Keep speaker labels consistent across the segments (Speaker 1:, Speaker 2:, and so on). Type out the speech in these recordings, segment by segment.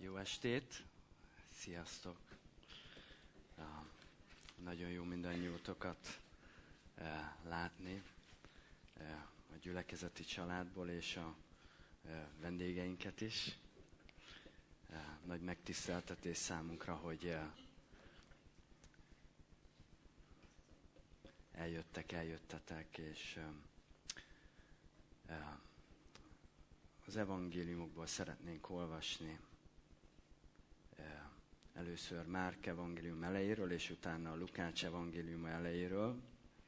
Speaker 1: Jó estét! Sziasztok! Nagyon jó mindannyiótokat látni a gyülekezeti családból és a vendégeinket is. Nagy megtiszteltetés számunkra, hogy eljöttetek, és az evangéliumokból szeretnénk olvasni. Először Márk evangélium elejéről, és utána a Lukács evangélium elejéről.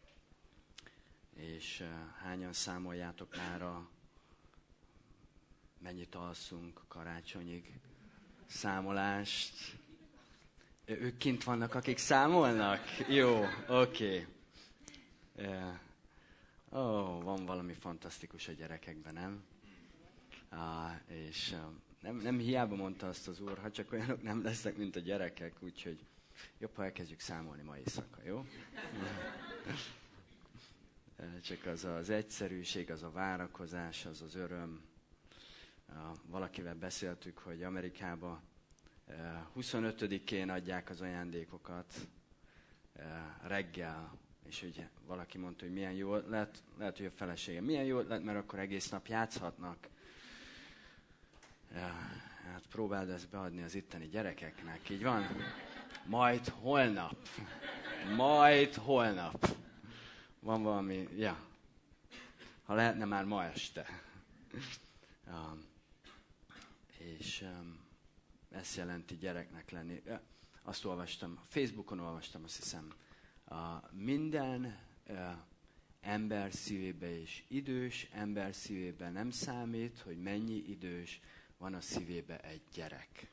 Speaker 1: És hányan számoljátok már mennyit alszunk karácsonyig számolást? Ők kint vannak, akik számolnak? Jó, oké. Van valami fantasztikus a gyerekekben, nem? És nem hiába mondta azt az Úr, ha csak olyanok nem lesznek, mint a gyerekek, úgyhogy jobb, ha elkezdjük számolni ma éjszaka, jó? Csak az egyszerűség, az a várakozás, az az öröm. Valakivel beszéltük, hogy Amerikában 25-én adják az ajándékokat reggel, és ugye valaki mondta, hogy milyen jó lett, lehet, hogy a felesége, milyen jó lett, mert akkor egész nap játszhatnak. Hát próbáld ezt beadni az itteni gyerekeknek, így van? Majd holnap. Van valami, ha lehetne már ma este. És ezt jelenti gyereknek lenni. Azt olvastam, Facebookon olvastam, azt hiszem, minden ember szívébe és idős ember szívébe nem számít, hogy mennyi idős van a szívébe egy gyerek.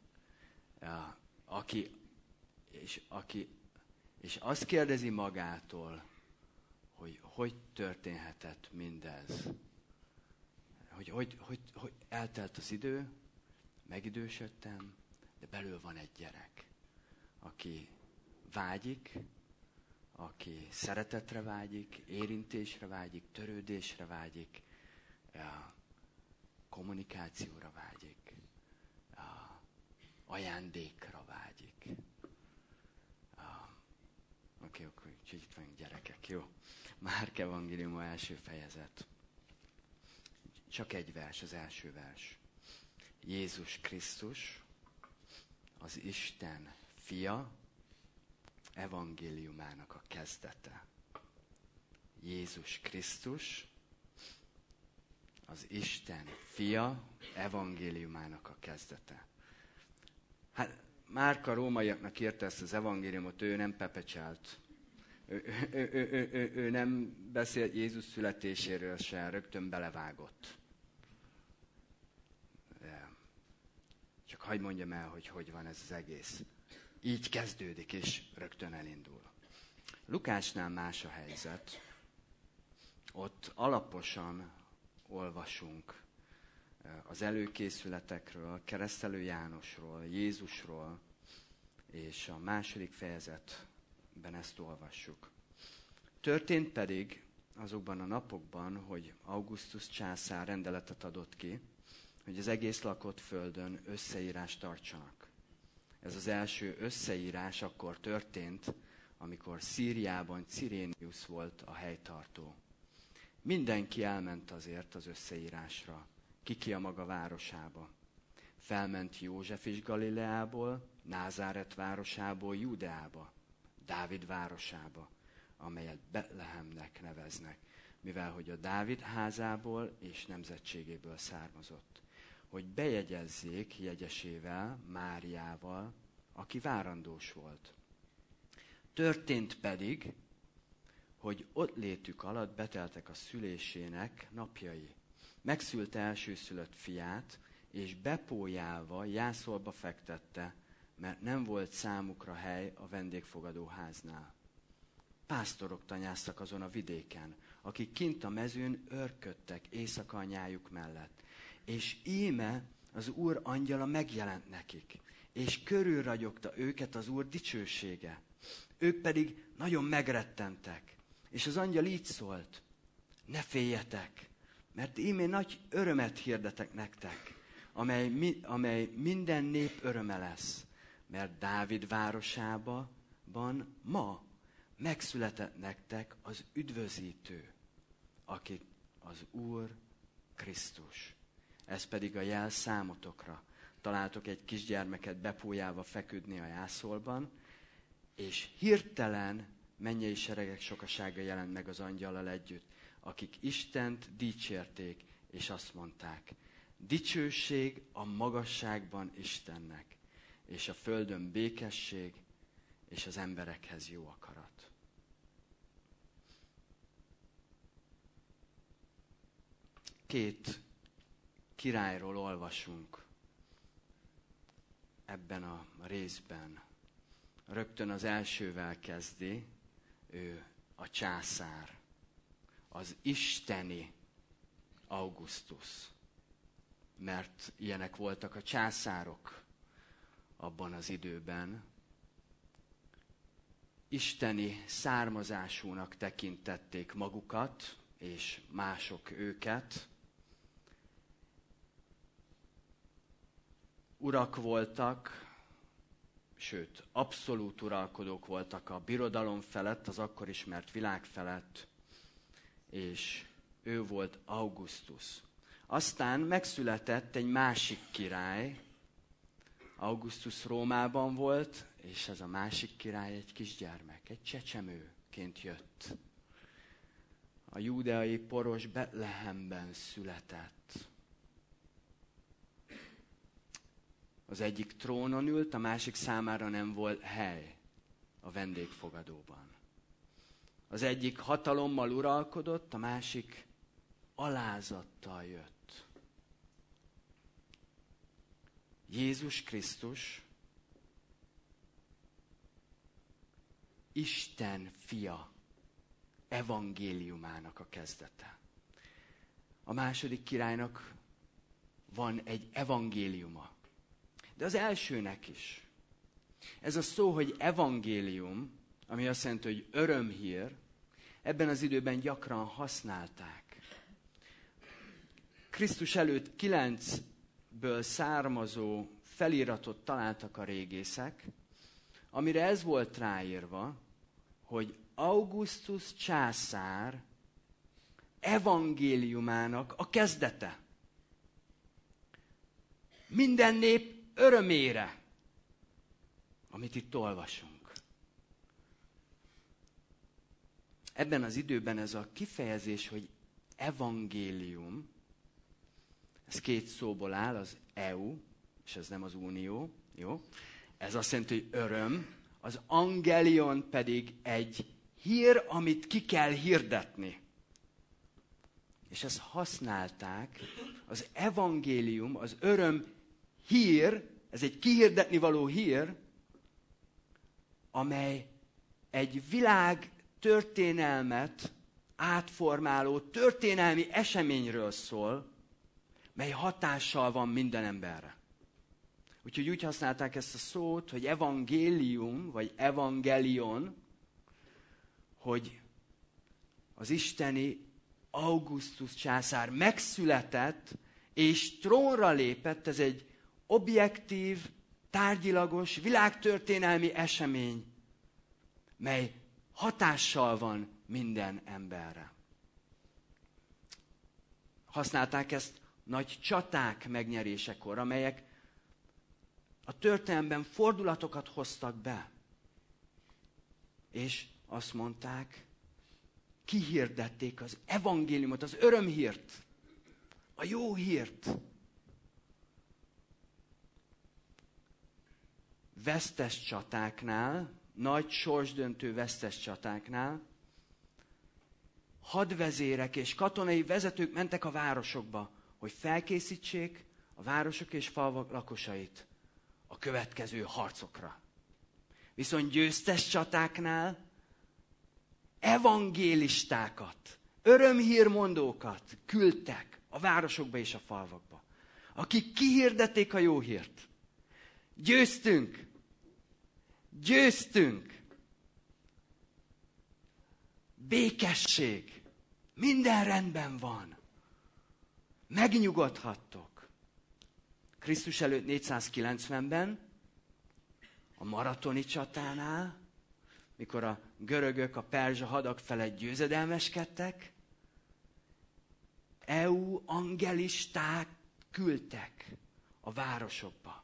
Speaker 1: És azt kérdezi magától, hogy történhetett mindez. Hogy eltelt az idő, megidősödtem, de belül van egy gyerek, aki vágyik, aki szeretetre vágyik, érintésre vágyik, törődésre vágyik, kommunikációra vágyik, ajándékra vágyik. Oké, úgyhogy itt vagyunk gyerekek, jó? Márk evangélium első fejezet. Csak egy vers, az első vers. Jézus Krisztus, az Isten fia, evangéliumának a kezdete. Jézus Krisztus, az Isten fia, evangéliumának a kezdete. Hát Márk a rómaiaknak írta ezt az evangéliumot, ő nem pepecselt. Ő nem beszélt Jézus születéséről se, rögtön belevágott. Csak hadd mondjam el, hogy van ez az egész. Így kezdődik, és rögtön elindul. Lukácsnál más a helyzet. Ott alaposan olvasunk az előkészületekről, Keresztelő Jánosról, Jézusról, és a második fejezetben ezt olvassuk. Történt pedig azokban a napokban, hogy Augustus császár rendeletet adott ki, hogy az egész lakott földön összeírást tartsanak. Ez az első összeírás akkor történt, amikor Szíriában Cirénius volt a helytartó. Mindenki elment azért az összeírásra, ki a maga városába. Felment József is Galileából, Názáret városából Júdeába, Dávid városába, amelyet Betlehemnek neveznek, mivel hogy a Dávid házából és nemzetségéből származott, hogy bejegyezzék jegyesével, Máriával, aki várandós volt. Történt pedig, hogy ott létük alatt beteltek a szülésének napjai. Megszülte elsőszülött fiát, és bepójálva jászolba fektette, mert nem volt számukra hely a vendégfogadó háznál. Pásztorok tanyáztak azon a vidéken, akik kint a mezőn őrködtek éjszaka anyájuk mellett. És íme az Úr angyala megjelent nekik, és körülragyogta őket az Úr dicsősége. Ők pedig nagyon megrettentek, és az angyal így szólt: ne féljetek, mert íme nagy örömet hirdetek nektek, amely minden nép öröme lesz. Mert Dávid városában ma megszületett nektek az üdvözítő, aki az Úr Krisztus. Ez pedig a jel számotokra. Találtok egy kisgyermeket bepójálva feküdni a jászolban, és hirtelen mennyei seregek sokasága jelent meg az angyallal együtt, akik Istent dicsérték, és azt mondták, dicsőség a magasságban Istennek, és a földön békesség, és az emberekhez jó akarat. Két királyról olvasunk ebben a részben. Rögtön az elsővel kezdi, ő a császár, az isteni Augustus. Mert ilyenek voltak a császárok abban az időben. Isteni származásúnak tekintették magukat, és mások őket. Urak voltak, sőt, abszolút uralkodók voltak a birodalom felett, az akkor ismert világ felett, és ő volt Augustus. Aztán megszületett egy másik király, Augustus Rómában volt, és ez a másik király egy kisgyermek, egy csecsemőként jött. A júdeai poros Betlehemben született. Az egyik trónon ült, a másik számára nem volt hely a vendégfogadóban. Az egyik hatalommal uralkodott, a másik alázattal jött. Jézus Krisztus Isten fia evangéliumának a kezdete. A második királynak van egy evangéliuma, de az elsőnek is. Ez a szó, hogy evangélium, ami azt jelenti, hogy örömhír, ebben az időben gyakran használták. Krisztus előtt 9-ből származó feliratot találtak a régészek, amire ez volt ráírva, hogy Augustus császár evangéliumának a kezdete. Minden nép örömére, amit itt olvasunk. Ebben az időben ez a kifejezés, hogy evangélium, ez két szóból áll, az EU, és ez nem az unió, jó? Ez azt jelenti, hogy öröm, az angelion pedig egy hír, amit ki kell hirdetni. És ezt használták, az evangélium, az öröm hír, ez egy kihirdetni való hír, amely egy világ történelmet átformáló történelmi eseményről szól, mely hatással van minden emberre. Úgyhogy úgy használták ezt a szót, hogy evangélium, vagy evangelion, hogy az isteni Augustus császár megszületett, és trónra lépett, ez egy objektív, tárgyilagos, világtörténelmi esemény, mely hatással van minden emberre. Használták ezt nagy csaták megnyerésekor, amelyek a történelemben fordulatokat hoztak be. És azt mondták, kihirdették az evangéliumot, az örömhírt, a jó hírt. Vesztes csatáknál, nagy sorsdöntő vesztes csatáknál hadvezérek és katonai vezetők mentek a városokba, hogy felkészítsék a városok és falvak lakosait a következő harcokra. Viszont győztes csatáknál evangélistákat, örömhírmondókat küldtek a városokba és a falvakba, akik kihirdették a jó hírt. Győztünk! Győztünk! Békesség! Minden rendben van! Megnyugodhattok! Krisztus előtt 490-ben, a maratoni csatánál, mikor a görögök a perzsa hadak felett győzedelmeskedtek, angelisták küldtek a városokba,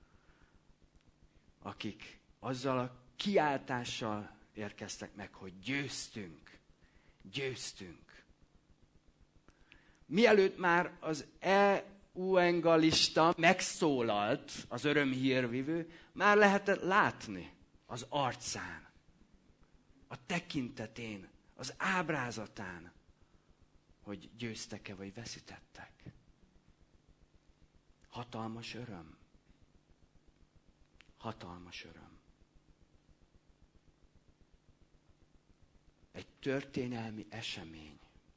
Speaker 1: akik azzal a kiáltással érkeztek meg, hogy győztünk, győztünk. Mielőtt már az evangelista megszólalt, az örömhírvivő, már lehetett látni az arcán, a tekintetén, az ábrázatán, hogy győztek-e vagy veszítettek. Hatalmas öröm. Hatalmas öröm. Egy történelmi esemény.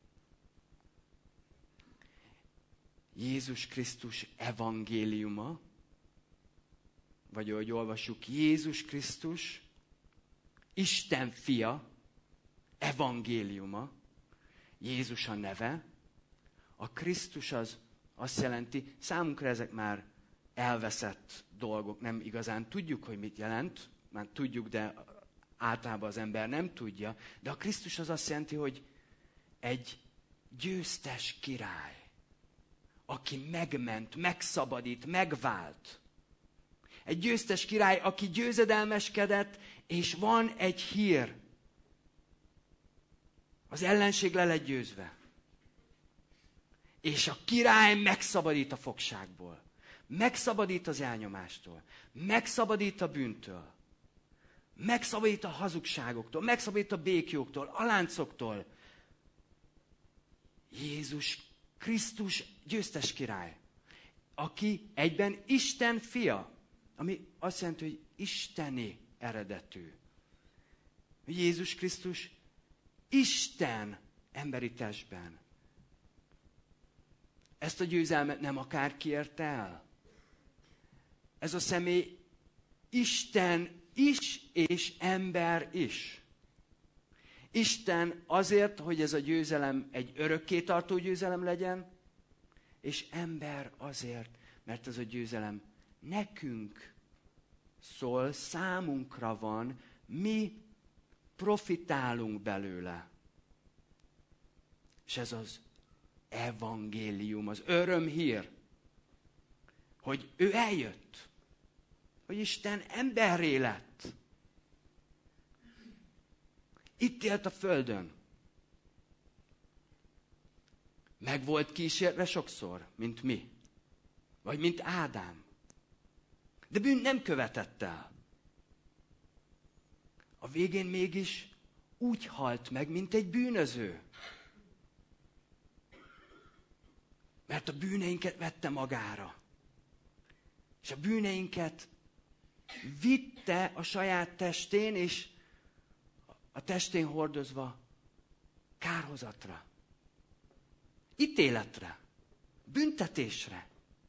Speaker 1: Jézus Krisztus evangéliuma, vagy ahogy olvassuk, Jézus Krisztus, Isten fia, evangéliuma, Jézus a neve, a Krisztus az azt jelenti, számunkra ezek már elveszett dolgok, nem igazán tudjuk, hogy mit jelent, már tudjuk, de általában az ember nem tudja, de a Krisztus az azt jelenti, hogy egy győztes király, aki megment, megszabadít, megvált. Egy győztes király, aki győzedelmeskedett, és van egy hír. Az ellenség le lett győzve. És a király megszabadít a fogságból. Megszabadít az elnyomástól. Megszabadít a bűntől. Megszabadít a hazugságoktól. Megszabadít a békjóktól, a láncoktól. Jézus Krisztus győztes király, aki egyben Isten fia, ami azt jelenti, hogy isteni eredetű. Jézus Krisztus Isten emberi testben. Ezt a győzelmet nem akárki érte el. Ez a személy Isten is, és ember is. Isten azért, hogy ez a győzelem egy örökkétartó győzelem legyen, és ember azért, mert ez a győzelem nekünk szól, számunkra van, mi profitálunk belőle. És ez az evangélium, az örömhír, hogy ő eljött, hogy Isten emberré lett. Itt élt a földön. Meg volt kísérve sokszor, mint mi. Vagy mint Ádám. De bűnt nem követett el. A végén mégis úgy halt meg, mint egy bűnöző. Mert a bűneinket vette magára. És a bűneinket vitte a saját testén, és a testén hordozva kárhozatra, ítéletre, büntetésre.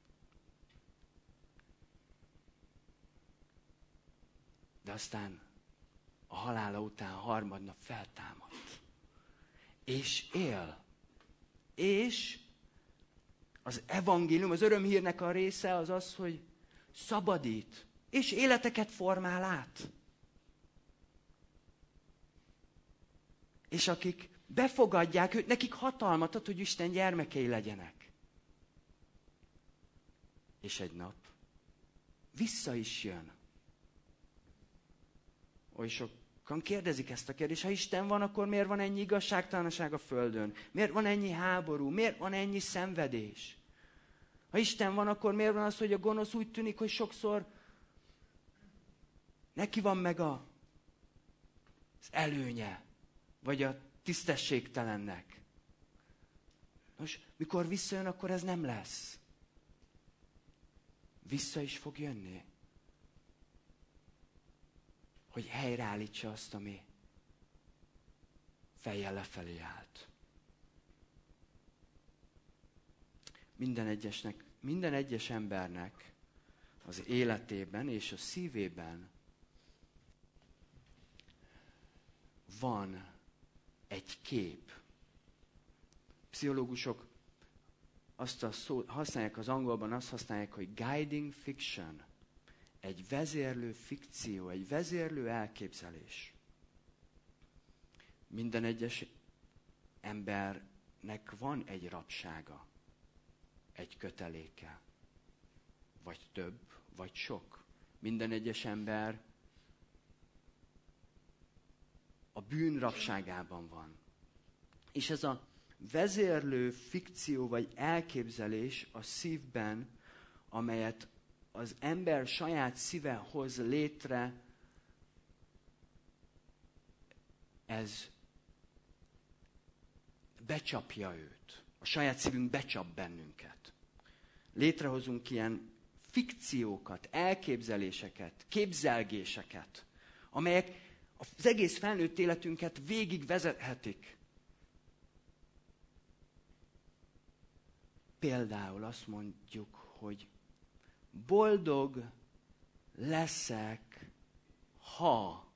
Speaker 1: De aztán a halála után harmadnap feltámadt. És él. És az evangélium, az örömhírnek a része az az, hogy szabadít, és életeket formál át. És akik befogadják őt, nekik hatalmat ad, hogy Isten gyermekei legyenek. És egy nap vissza is jön. Oly sokan kérdezik ezt a kérdést, ha Isten van, akkor miért van ennyi igazságtalanság a földön? Miért van ennyi háború? Miért van ennyi szenvedés? Ha Isten van, akkor miért van az, hogy a gonosz úgy tűnik, hogy sokszor neki van meg az előnye, vagy a tisztességtelennek? Nos, mikor visszajön, akkor ez nem lesz. Vissza is fog jönni. Hogy helyreállítsa azt, ami fejjel lefelé állt. Minden egyes embernek az életében és a szívében van egy kép. Pszichológusok azt a szót használják az angolban, azt használják, hogy guiding fiction. Egy vezérlő fikció, egy vezérlő elképzelés. Minden egyes embernek van egy rabsága, egy köteléke. Vagy több, vagy sok. Minden egyes ember a bűn rabságában van. És ez a vezérlő fikció vagy elképzelés a szívben, amelyet az ember saját szíve hoz létre, ez becsapja őt. A saját szívünk becsap bennünket. Létrehozunk ilyen fikciókat, elképzeléseket, képzelgéseket, amelyek az egész felnőtt életünket végig vezethetik. Például azt mondjuk, hogy boldog leszek, ha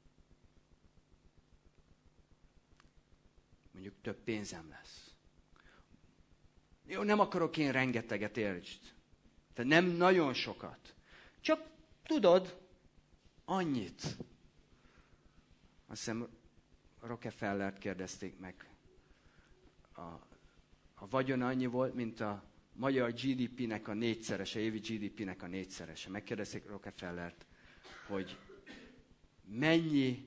Speaker 1: mondjuk több pénzem lesz. Jó, nem akarok én rengeteget, értsd. Tehát nem nagyon sokat. Csak tudod, annyit. Azt hiszem, Rockefellert kérdezték meg. A vagyon annyi volt, mint a magyar GDP-nek a 4-szerese, évi GDP-nek a 4-szerese. Megkérdezték Rockefellert, hogy mennyi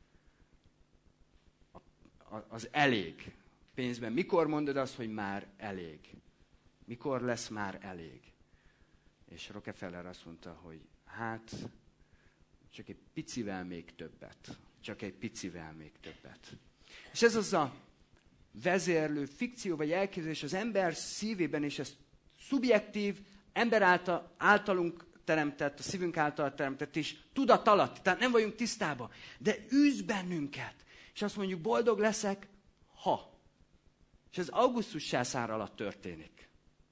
Speaker 1: az elég pénzben. Mikor mondod azt, hogy már elég? Mikor lesz már elég? És Rockefeller azt mondta, hogy hát csak egy picivel még többet. Csak egy picivel még többet. És ez az a vezérlő fikció vagy elképzelés az ember szívében, és ez szubjektív, ember általunk teremtett, a szívünk által teremtett, és tudat alatt. Tehát nem vagyunk tisztában. De űz bennünket. És azt mondjuk, boldog leszek, ha. És ez Augustus császár alatt történik.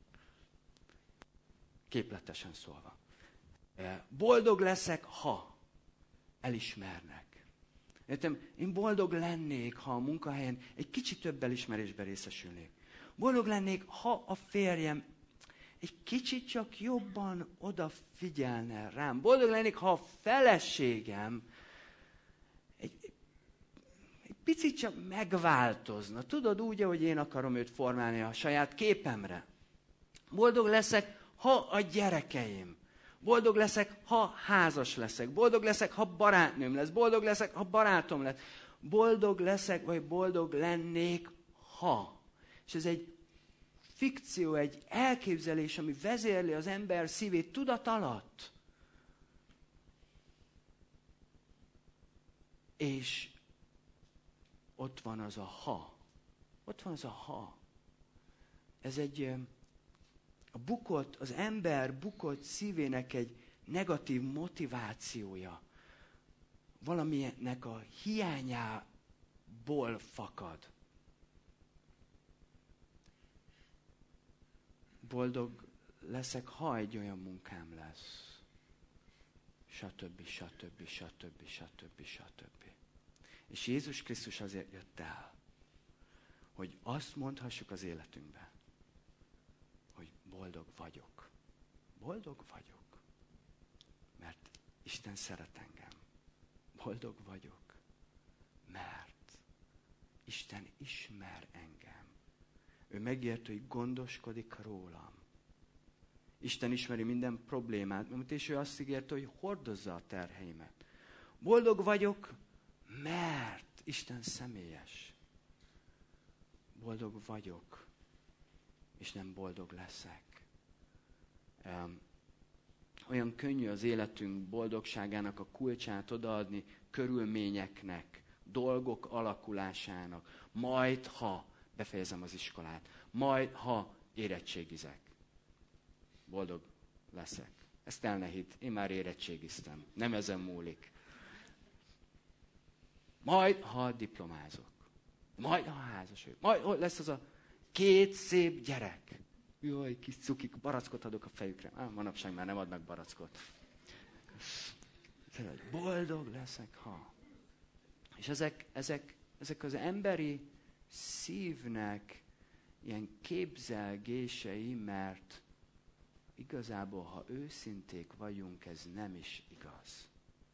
Speaker 1: Képletesen szólva. Boldog leszek, ha elismernek. Értem, én boldog lennék, ha a munkahelyen egy kicsit több elismerésben részesülnék. Boldog lennék, ha a férjem egy kicsit csak jobban odafigyelne rám. Boldog lennék, ha a feleségem egy picit csak megváltozna. Tudod, úgy, ahogy én akarom őt formálni a saját képemre. Boldog leszek, ha a gyerekeim. Boldog leszek, ha házas leszek. Boldog leszek, ha barátnőm lesz. Boldog leszek, ha barátom lesz. Boldog leszek, vagy boldog lennék, ha. És ez egy fikció, egy elképzelés, ami vezérli az ember szívét tudat alatt. És ott van az a ha. Ott van az a ha. Ez egy... az ember bukott szívének egy negatív motivációja. Valamilyennek a hiányából fakad. Boldog leszek, ha egy olyan munkám lesz. Stb. Stb. Stb. Stb. Stb. És Jézus Krisztus azért jött el, hogy azt mondhassuk az életünkben, hogy boldog vagyok. Boldog vagyok. Mert Isten szeret engem. Boldog vagyok. Mert Isten ismer engem. Ő megérti, hogy gondoskodik rólam. Isten ismeri minden problémát, és ő azt ígérte, hogy hordozza a terheimet. Boldog vagyok, mert Isten személyes. Boldog vagyok, és nem boldog leszek. Olyan könnyű az életünk boldogságának a kulcsát odaadni körülményeknek, dolgok alakulásának. Majd, ha befejezem az iskolát. Majd, ha érettségizek. Boldog leszek. Ezt el ne hidd, én már érettségiztem. Nem ezen múlik. Majd, ha diplomázok. Majd, ha házas vagyok. Majd, lesz az a 2 szép gyerek. Jaj, kis cukik, barackot adok a fejükre. Manapság már nem adnak barackot. Boldog leszek, ha. És ezek az emberi szívnek ilyen képzelgései, mert igazából, ha őszinték vagyunk, ez nem is igaz.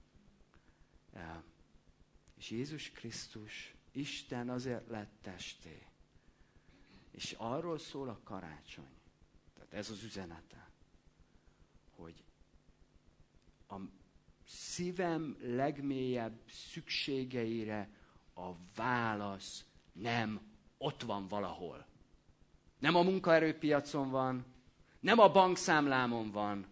Speaker 1: És Jézus Krisztus, Isten azért lett testé. És arról szól a karácsony. Tehát ez az üzenete, hogy a szívem legmélyebb szükségeire a válasz nem ott van valahol. Nem a munkaerőpiacon van, nem a bankszámlámon van,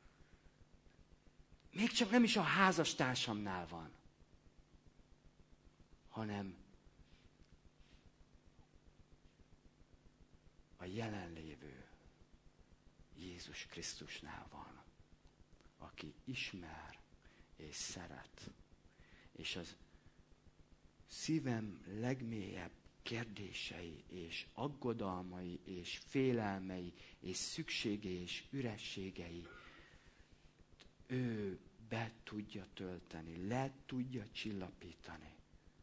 Speaker 1: még csak nem is a házastársamnál van, hanem a jelenlévő Jézus Krisztusnál van, aki ismer és szeret. És az szívem legmélyebb kérdései, és aggodalmai, és félelmei, és szükségei, és ürességei ő be tudja tölteni, le tudja csillapítani.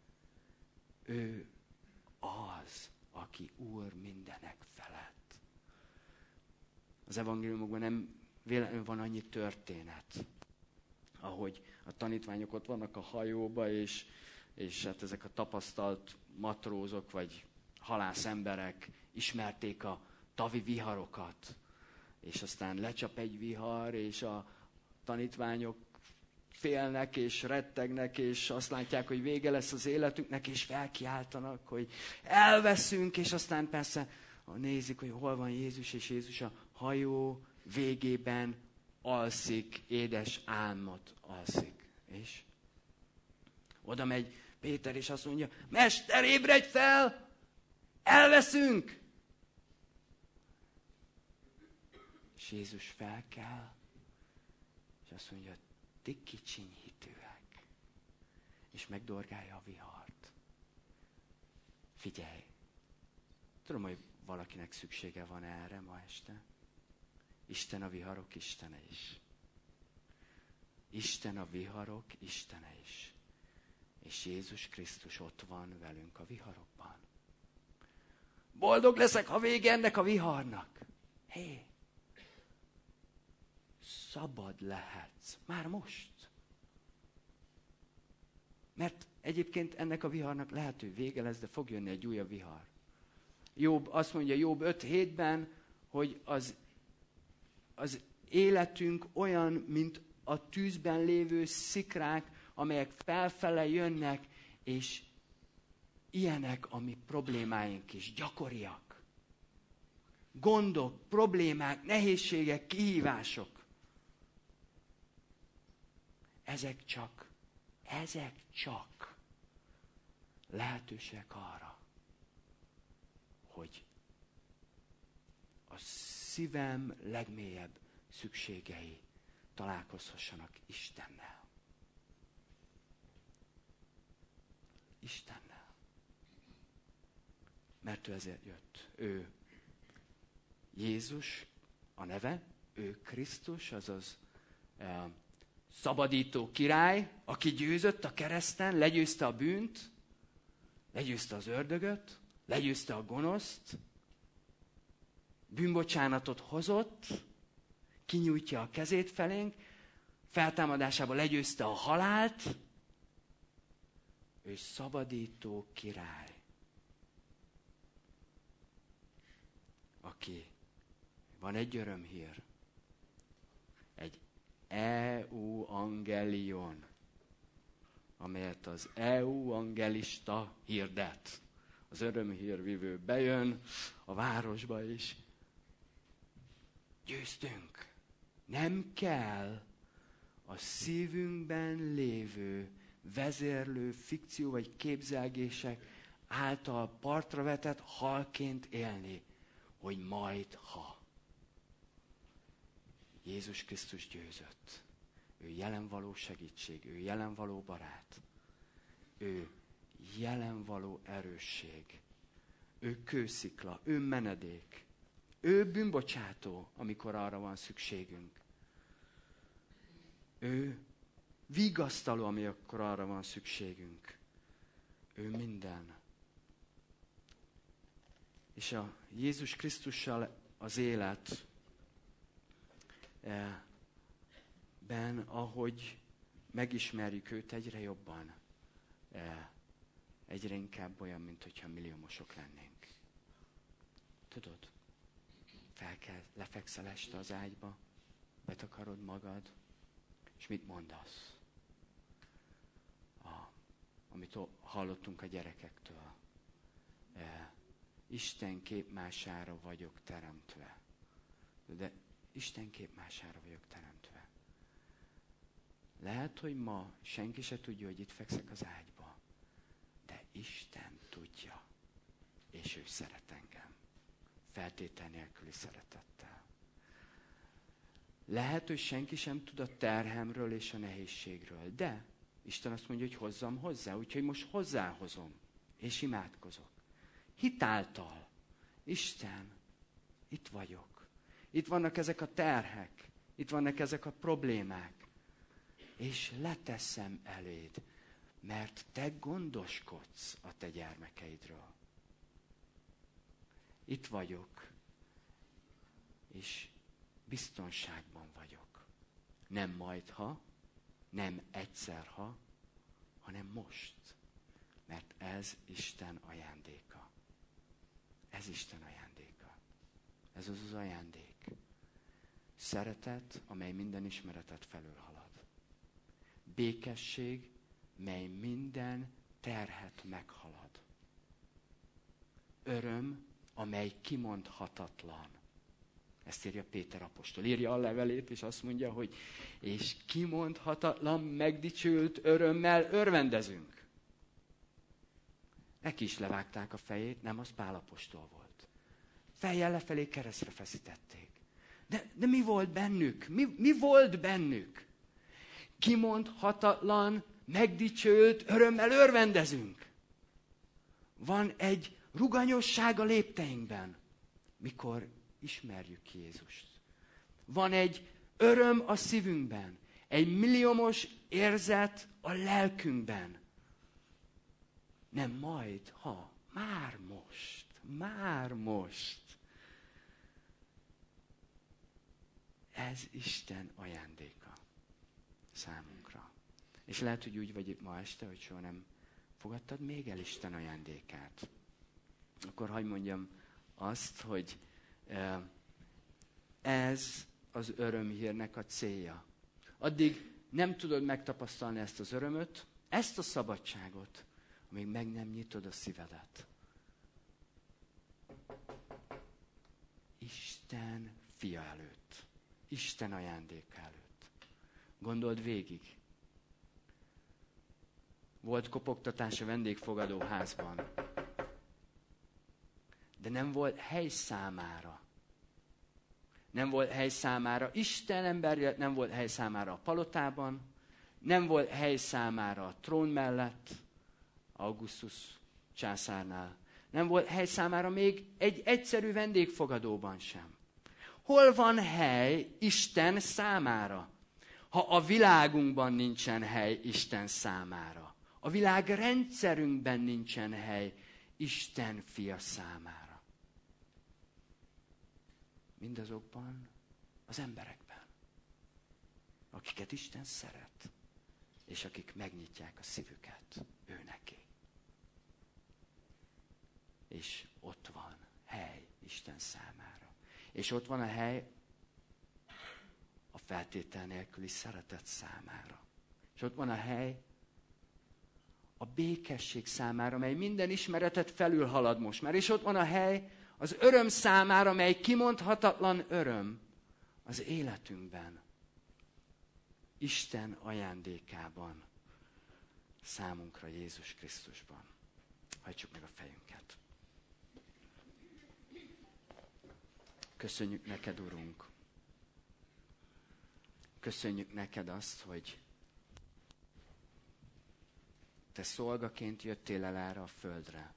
Speaker 1: Ő az, aki Úr mindenek felett. Az evangéliumokban nem véletlenül van annyi történet, ahogy a tanítványok ott vannak a hajóba, és hát ezek a tapasztalt matrózok, vagy halász emberek ismerték a tavi viharokat, és aztán lecsap egy vihar, és a tanítványok félnek, és rettegnek, és azt látják, hogy vége lesz az életüknek, és felkiáltanak, hogy elveszünk, és aztán persze nézik, hogy hol van Jézus, és Jézus a hajó végében alszik, édes álmot alszik. És oda megy Péter, és azt mondja, Mester, ébredj fel! Elveszünk! És Jézus felkel, és azt mondja, ti kicsiny hitűek. És megdorgálja a vihart. Figyelj! Tudom, hogy valakinek szüksége van erre ma este. Isten a viharok istene is. Isten a viharok istene is. És Jézus Krisztus ott van velünk a viharokban. Boldog leszek, ha vége ennek a viharnak. Hé! Szabad lehetsz. Már most. Mert egyébként ennek a viharnak lehet, hogy vége lesz, de fog jönni egy újabb vihar. Jobb, azt mondja Jobb 5:7-ben, hogy az életünk olyan, mint a tűzben lévő szikrák, amelyek felfele jönnek, és ilyenek a mi problémáink is, gyakoriak. Gondok, problémák, nehézségek, kihívások. Ezek csak lehetőségek arra, hogy a szívem legmélyebb szükségei találkozhassanak Istennel. Istennel. Mert ő ezért jött. Ő Jézus a neve, ő Krisztus, azaz szabadító király, aki győzött a kereszten, legyőzte a bűnt, legyőzte az ördögöt, legyőzte a gonoszt, bűnbocsánatot hozott, kinyújtja a kezét felénk, feltámadásában legyőzte a halált, ő szabadító király, aki van egy örömhír, egy euangelion, amelyet az euangelista hirdet. Az örömhírvivő bejön a városba is. Győztünk. Nem kell a szívünkben lévő vezérlő fikció vagy képzelgések által partra vetett halként élni, hogy majd ha. Jézus Krisztus győzött. Ő jelenvaló segítség, ő jelenvaló barát. Ő jelenvaló erősség. Ő kőszikla, ő menedék. Ő bűnbocsátó, amikor arra van szükségünk. Ő vigasztaló, amikor arra van szükségünk. Ő minden. És a Jézus Krisztussal az életben, ahogy megismerjük őt egyre jobban, egyre inkább olyan, mint hogyha milliómosok lennénk. Tudod? Lefekszel este az ágyba, betakarod magad, és mit mondasz? Amit hallottunk a gyerekektől. Isten képmására vagyok teremtve. De Isten képmására vagyok teremtve. Lehet, hogy ma senki se tudja, hogy itt fekszek az ágyba. De Isten tudja. És ő szeret engem. Feltétel nélküli szeretettel. Lehet, hogy senki sem tud a terhemről és a nehézségről. De Isten azt mondja, hogy hozzam hozzá. Úgyhogy most hozzáhozom. És imádkozok. Hitáltal. Isten, itt vagyok. Itt vannak ezek a terhek. Itt vannak ezek a problémák. És leteszem eléd. Mert te gondoskodsz a te gyermekeidről. Itt vagyok. És biztonságban vagyok. Nem majdha, nem egyszer-ha, hanem most. Mert ez Isten ajándéka. Ez Isten ajándéka. Ez az ajándék. Szeretet, amely minden ismeretet felülhalad. Békesség, mely minden terhet meghalad. Öröm, amely kimondhatatlan. Ezt írja Péter apostol. Írja a levelét, és azt mondja, hogy és kimondhatatlan, megdicsült örömmel örvendezünk. Neki is levágták a fejét, nem, az Pál apostol volt. Fejjel lefelé keresztre feszítették. De mi volt bennük? Mi volt bennük? Kimondhatatlan, megdicsült örömmel örvendezünk. Van egy ruganyosság a lépteinkben, mikor ismerjük Jézust. Van egy öröm a szívünkben, egy milliómos érzet a lelkünkben. Nem majd, ha, már most. Ez Isten ajándéka számunkra. És lehet, hogy úgy vagy itt ma este, hogy soha nem fogadtad még el Isten ajándékát. Akkor hadd mondjam azt, hogy ez az örömhírnek a célja. Addig nem tudod megtapasztalni ezt az örömöt, ezt a szabadságot, amíg meg nem nyitod a szívedet. Isten fia előtt. Isten ajándéka előtt. Gondold végig. Volt kopogtatás a vendégfogadóházban. De nem volt hely számára. Nem volt hely számára Isten emberje, nem volt hely számára a palotában, nem volt hely számára a trón mellett, Augustus császárnál. Nem volt hely számára még egy egyszerű vendégfogadóban sem. Hol van hely Isten számára? Ha a világunkban nincsen hely Isten számára, a világrendszerünkben nincsen hely Isten fia számára. Mindazokban az emberekben, akiket Isten szeret, és akik megnyitják a szívüket ő neki. És ott van hely Isten számára. És ott van a hely a feltétel nélküli szeretet számára. És ott van a hely a békesség számára, mely minden ismeretet felülhalad most már. És ott van a hely az öröm számára, mely kimondhatatlan öröm az életünkben. Isten ajándékában számunkra Jézus Krisztusban. Hajtsuk meg a fejünket. Köszönjük neked, Urunk. Köszönjük neked azt, hogy te szolgaként jöttél el erre a földre.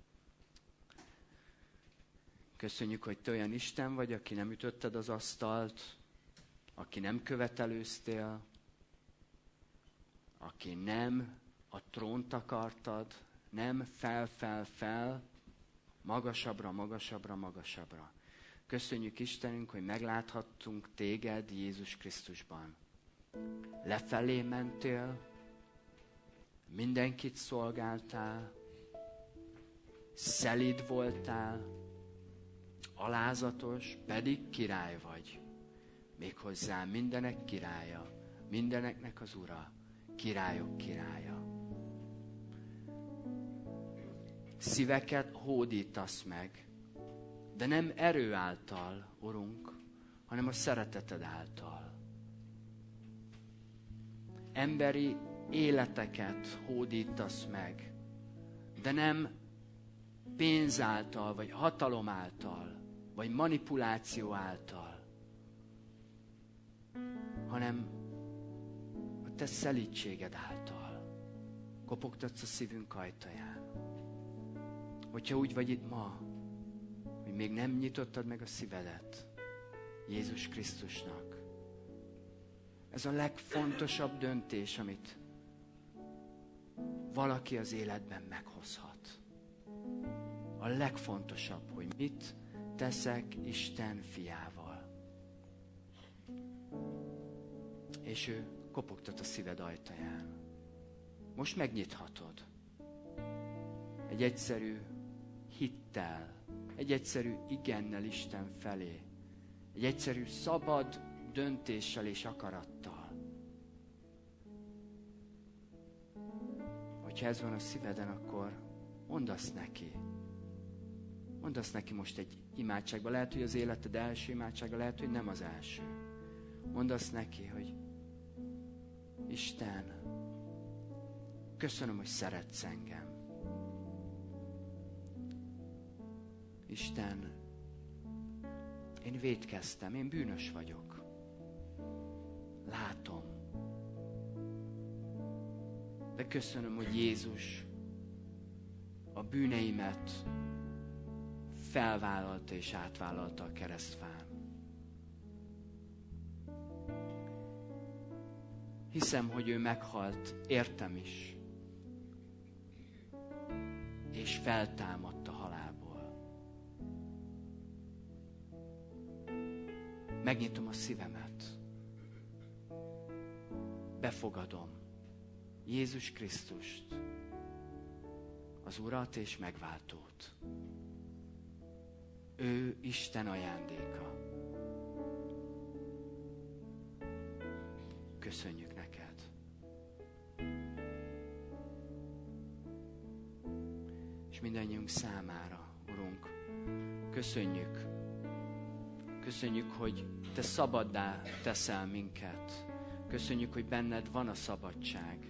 Speaker 1: Köszönjük, hogy te olyan Isten vagy, aki nem ütötted az asztalt, aki nem követelőztél, aki nem a trónt akartad, nem fel, Magasabbra, magasabbra, magasabbra. Köszönjük Istenünk, hogy megláthattunk téged Jézus Krisztusban. Lefelé mentél, mindenkit szolgáltál, szelíd voltál, alázatos, pedig király vagy. Méghozzá mindenek királya, mindeneknek az ura, királyok királya. Szíveket hódítasz meg, de nem erő által, Urunk, hanem a szereteted által. Emberi életeket hódítasz meg, de nem pénz által, vagy hatalom által, vagy manipuláció által, hanem a te szelídséged által. Kopogtatsz a szívünk ajtaján. Hogyha úgy vagy itt ma, hogy még nem nyitottad meg a szívedet Jézus Krisztusnak, ez a legfontosabb döntés, amit valaki az életben meghozhat. A legfontosabb, hogy mit teszek Isten fiával. És ő kopogtat a szíved ajtaján. Most megnyithatod. Egy egyszerű hittel, egy egyszerű igennel Isten felé, egy egyszerű szabad döntéssel és akarattal. Hogyha ez van a szíveden, akkor mondd azt neki. Mondd azt neki most egy imádságban. Lehet, hogy az életed első imádsága, lehet, hogy nem az első. Mondd azt neki, hogy Isten, köszönöm, hogy szeretsz engem. Isten, én vétkeztem, én bűnös vagyok. Látom. De köszönöm, hogy Jézus a bűneimet felvállalta és átvállalta a keresztfán. Hiszem, hogy ő meghalt, értem is, és feltámadt a halálból. Megnyitom a szívemet. Befogadom Jézus Krisztust, az Urat és megváltót. Ő Isten ajándéka. Köszönjük neked. És mindannyiunk számára, Urunk, köszönjük. Köszönjük, hogy Te szabaddá teszel minket. Köszönjük, hogy benned van a szabadság.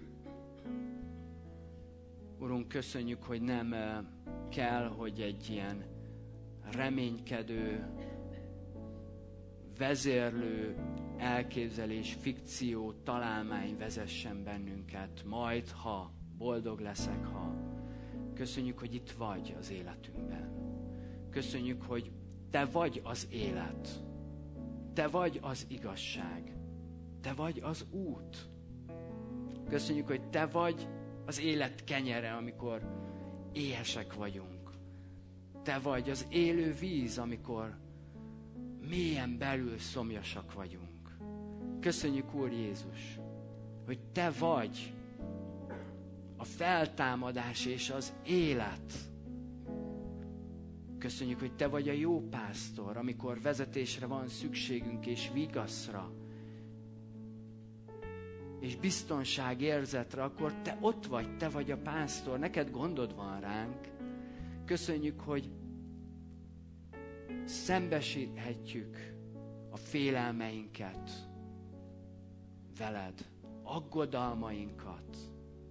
Speaker 1: Urunk, köszönjük, hogy nem kell, hogy egy ilyen reménykedő, vezérlő elképzelés, fikció, találmány vezessen bennünket, majd, ha boldog leszek, ha. Köszönjük, hogy itt vagy az életünkben. Köszönjük, hogy Te vagy az élet. Te vagy az igazság. Te vagy az út. Köszönjük, hogy Te vagy az élet kenyere, amikor éhesek vagyunk. Te vagy az élő víz, amikor mélyen belül szomjasak vagyunk. Köszönjük, Úr Jézus, hogy Te vagy a feltámadás és az élet. Köszönjük, hogy Te vagy a jó pásztor, amikor vezetésre van szükségünk és vigaszra, és biztonságérzetre, akkor Te ott vagy, Te vagy a pásztor, neked gondod van ránk. Köszönjük, hogy szembesíthetjük a félelmeinket veled, aggodalmainkat.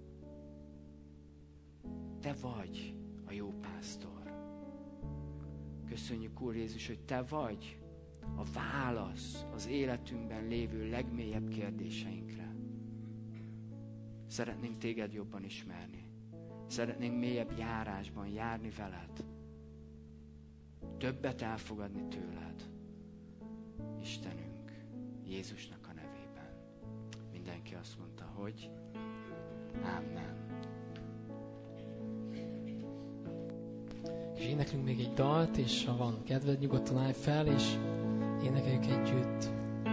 Speaker 1: Te vagy a jó pásztor. Köszönjük, Úr Jézus, hogy Te vagy a válasz az életünkben lévő legmélyebb kérdéseinkre. Szeretnénk Téged jobban ismerni. Szeretnénk mélyebb járásban járni veled. Többet elfogadni tőled. Istenünk, Jézusnak a nevében. Mindenki azt mondta, hogy Amen. És
Speaker 2: éneklünk még egy dalt, és ha van kedved, nyugodtan állj fel, és énekeljük együtt.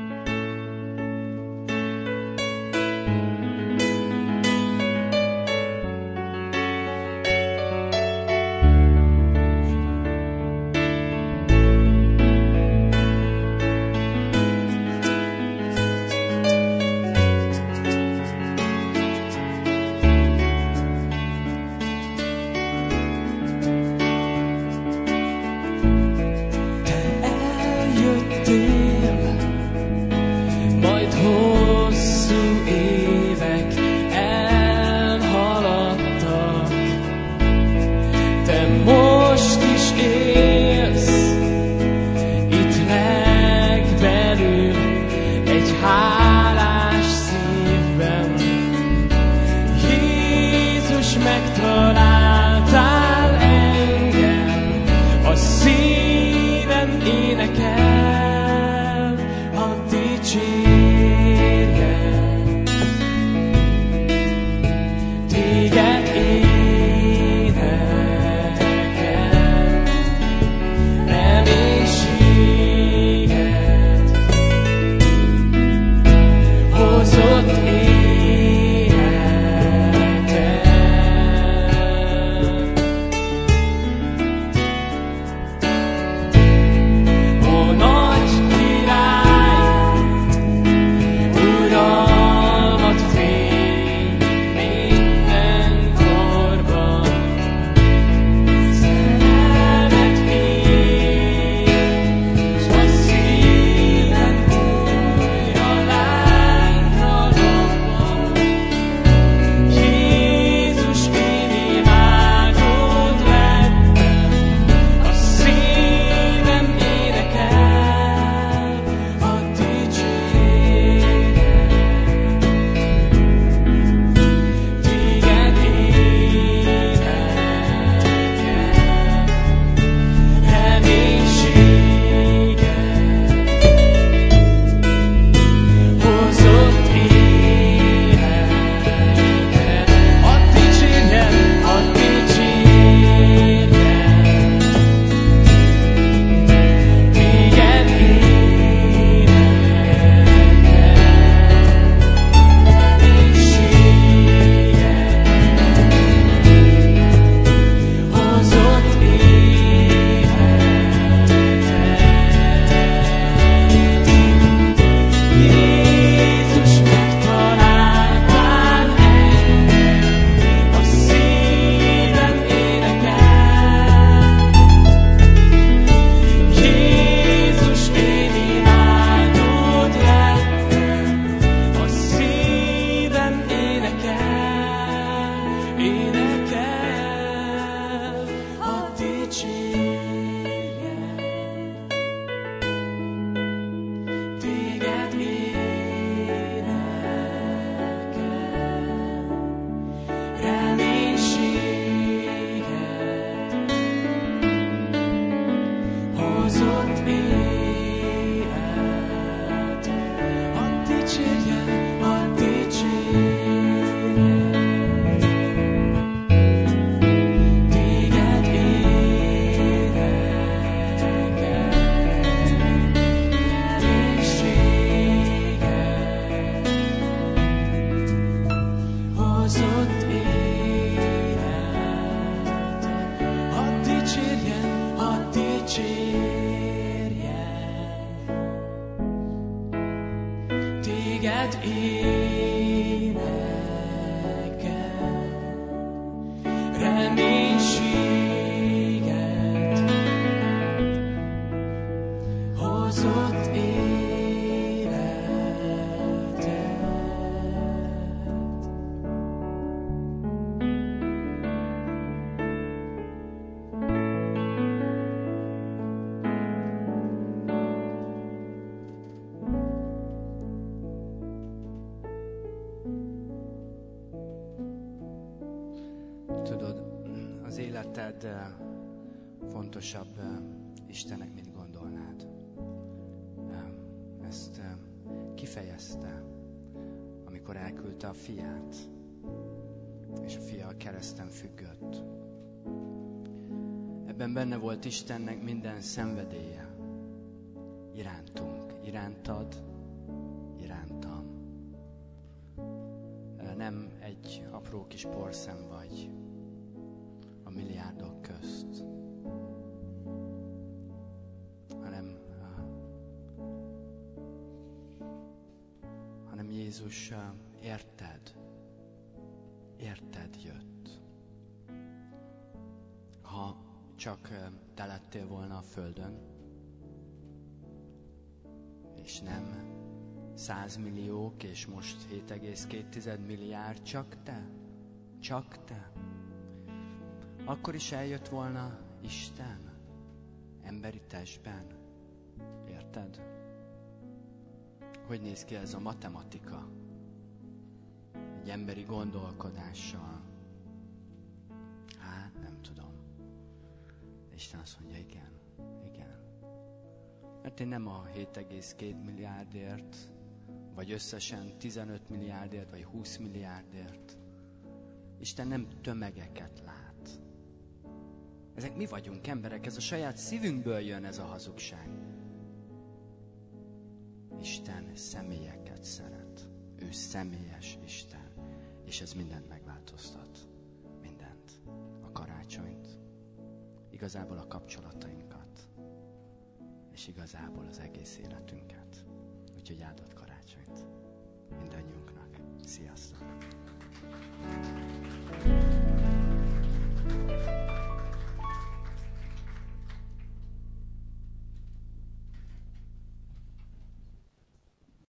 Speaker 1: Fontosabb Istennek, mint gondolnád. Ezt kifejezte, amikor elküldte a fiát, és a fia a kereszten függött. Ebben benne volt Istennek minden szenvedélye. Irántunk, irántad, irántam. Nem egy apró kis porszem vagy a milliárdok közt, hanem Jézus érted jött. Ha csak te lettél volna a földön, és nem 100 milliók, és most 7,2 milliárd, csak te. Akkor is eljött volna Isten emberi testben. Érted? Hogy néz ki ez a matematika? Egy emberi gondolkodással. Hát nem tudom. Isten azt mondja, igen. Mert én nem a 7,2 milliárdért, vagy összesen 15 milliárdért, vagy 20 milliárdért. Isten nem tömegeket lát. Ezek mi vagyunk emberek, ez a saját szívünkből jön ez a hazugság. Isten személyeket szeret. Ő személyes Isten. És ez mindent megváltoztat. Mindent. A karácsonyt. Igazából a kapcsolatainkat. És igazából az egész életünket. Úgyhogy áldott karácsonyt mindannyiunknak. Sziasztok!